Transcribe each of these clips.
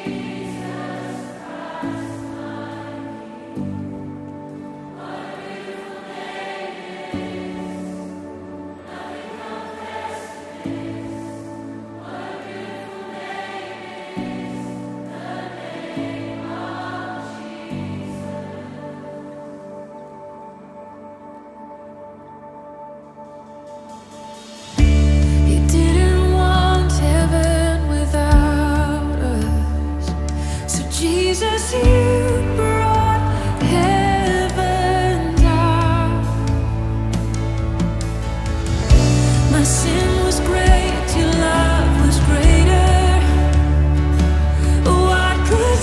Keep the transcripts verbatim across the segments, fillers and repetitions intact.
Jesus, you brought heaven down. My sin was great, your love was greater. What could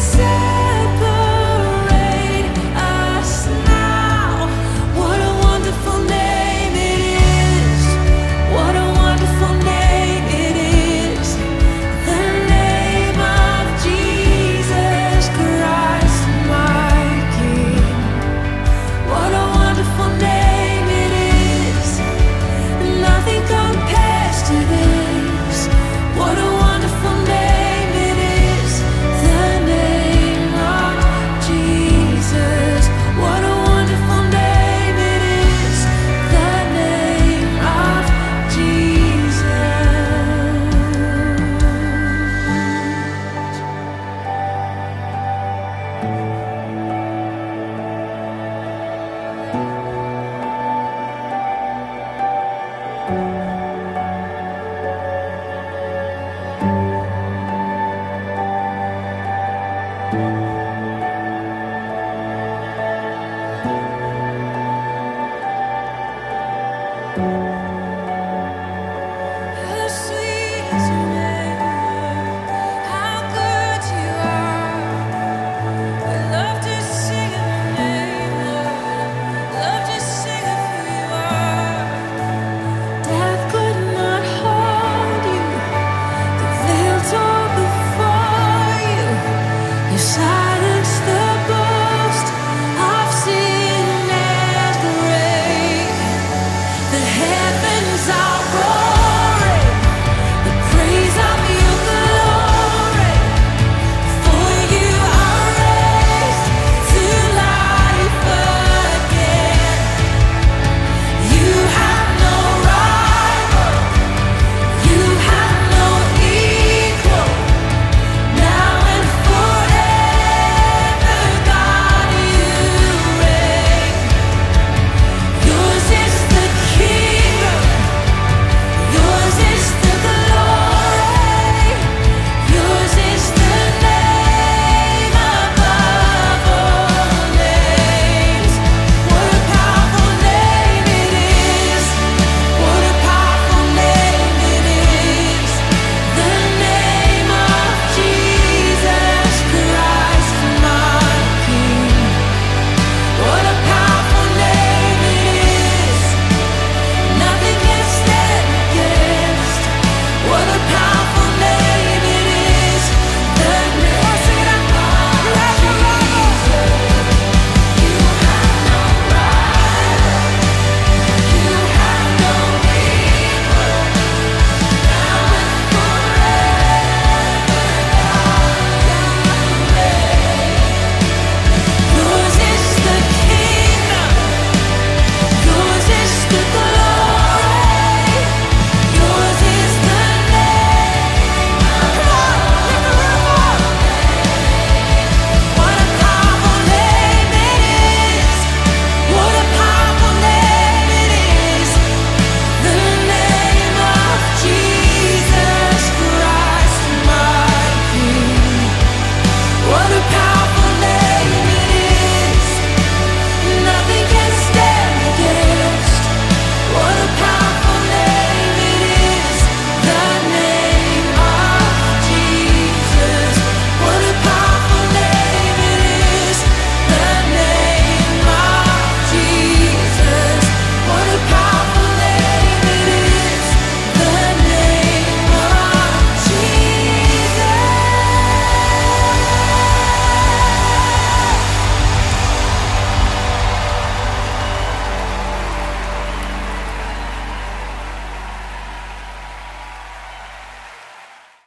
separate us now? What a wonderful name it is. What a wonderful name it is. The name of Jesus Christ, my King. What a wonderful name it is. Nothing compares to this. What a wonderful name it is. The name of Jesus. What a wonderful name it is. The name of Jesus. Thank you.